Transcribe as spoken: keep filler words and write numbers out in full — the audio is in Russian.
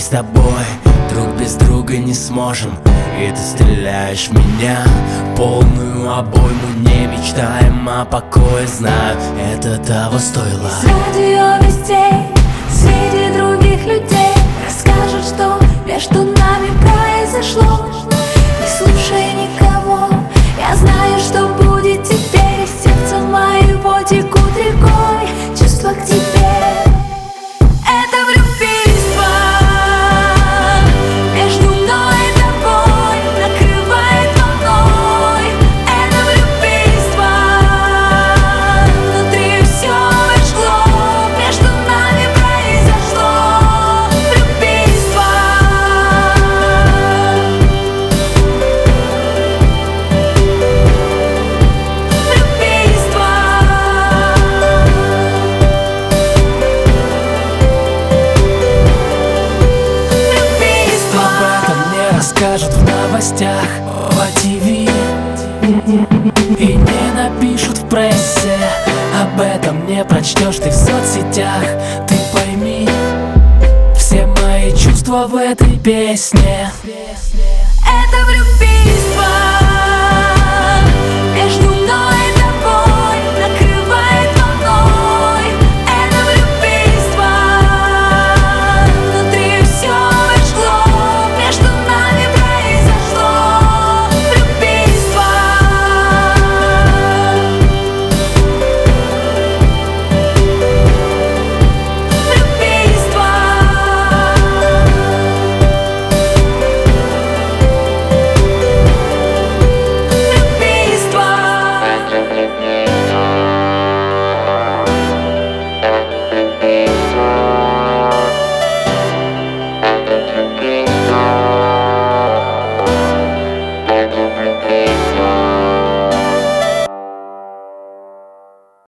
с тобой друг без друга не сможем. И ты стреляешь в меня полную обойму. Не мечтаем о покое, знаю, это того стоило. Из радиовестей среди других людей расскажут, что между нами произошло. Не слушай никого, я знаю, что будет теперь. Из сердца моего текут рекой чувства к тебе. Это влюбительство между мной и тобой накрывает волной. Это влюбительство, внутри все жгло, между нами произошло влюбительство. Влюбительство. Об этом мне расскажут в новостях по ТВ и не напишут в прессе. Об этом не прочтешь ты в соцсетях. Ты пойми, все мои чувства в этой песне. Это влюбительство.